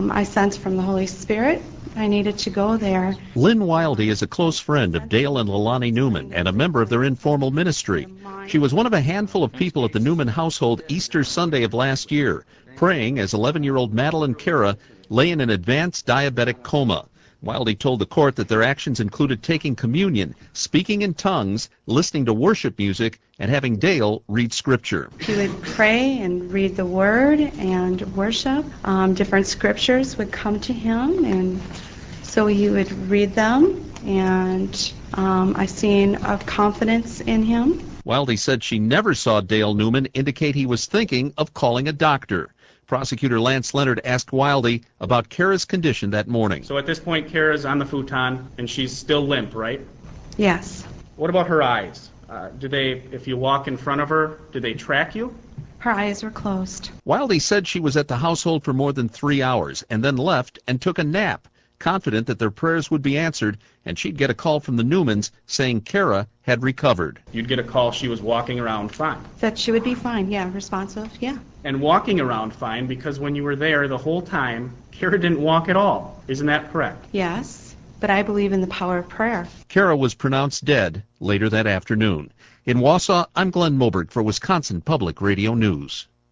I sensed from the Holy Spirit I needed to go there. Lynn Wildy is a close friend of Dale and Leilani Newman and a member of their informal ministry. She was one of a handful of people at the Newman household Easter Sunday of last year, praying as 11-year-old Madeline Cara lay in an advanced diabetic coma. Wildy told the court that their actions included taking communion, speaking in tongues, listening to worship music, and having Dale read scripture. He would pray and read the word and worship. Different scriptures would come to him, and so he would read them, and I seen a confidence in him. Wildy said she never saw Dale Newman indicate he was thinking of calling a doctor. Prosecutor Lance Leonard asked Wildy about Cara's condition that morning. So at this point, Cara's on the futon, and she's still limp, right? Yes. What about her eyes? If you walk in front of her, do they track you? Her eyes were closed. Wildy said she was at the household for more than 3 hours and then left and took a nap, confident that their prayers would be answered and she'd get a call from the Newmans saying Cara had recovered. You'd get a call she was walking around fine. That she would be fine, yeah, responsive, yeah. And walking around fine because when you were there the whole time, Cara didn't walk at all. Isn't that correct? Yes, but I believe in the power of prayer. Cara was pronounced dead later that afternoon. In Wausau, I'm Glenn Moberg for Wisconsin Public Radio News.